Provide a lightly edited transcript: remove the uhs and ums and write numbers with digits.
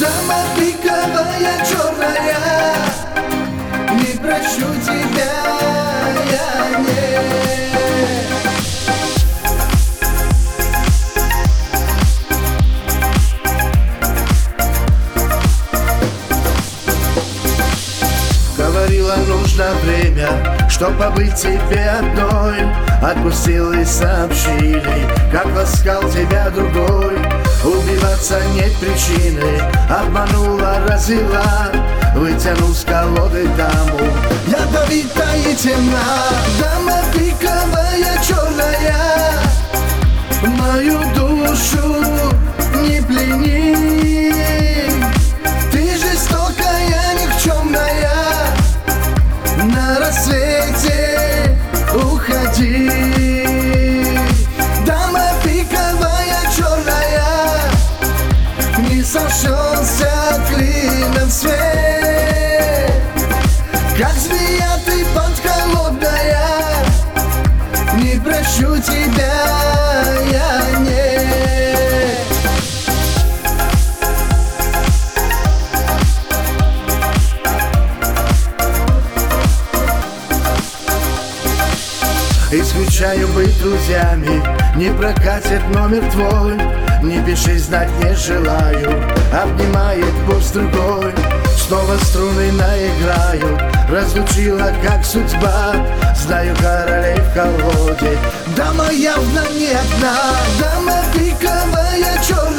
Дама пиковая черная, не прощу тебя я, не. Говорила, нужно время, чтоб побыть тебе одной. Отпустил и сообщили, как ласкал тебя другой. Убиваться нет причины, обманула, развела, вытянул с колоды даму. Ядовитая и темна, дама пиковая черная, мою душу не плени. Ты жестокая, никчемная, на рассвете уходи. Дама пиковая черная, не сошелся клином свет. Как змея ты подколодная, не прощу тебя я, не. Исключаю быть друзьями, не прокатит номер твой. Не пиши, знать не желаю, обнимает пусть другой. Снова струны наиграют, разлучила как судьба. Знаю королей в колоде, дама явно не одна. Дама пиковая черная,